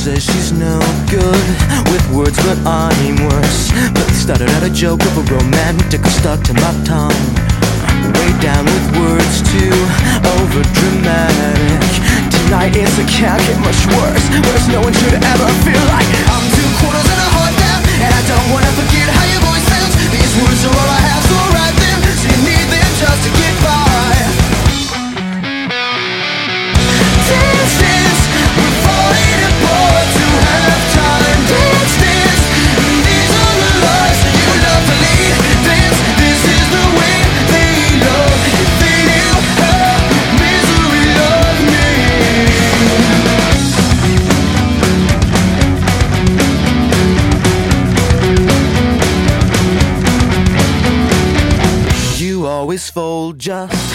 says she's no good with words, but I'm worse. But started out a joke of a romantic stuck to my tongue. Way down with words too over dramatic. Tonight is it can't get much worse. Worse, no one should ever feel like I'm 2/4 and a heart down, and I don't wanna forget how your voice sounds. These words are all I have, so write them. So you need them just to get by. Dance, dance, we're falling apart to have time. Dance, dance, these are the lies you love to lead. Dance, this is the way they love. If they knew how misery loved me. You always fold just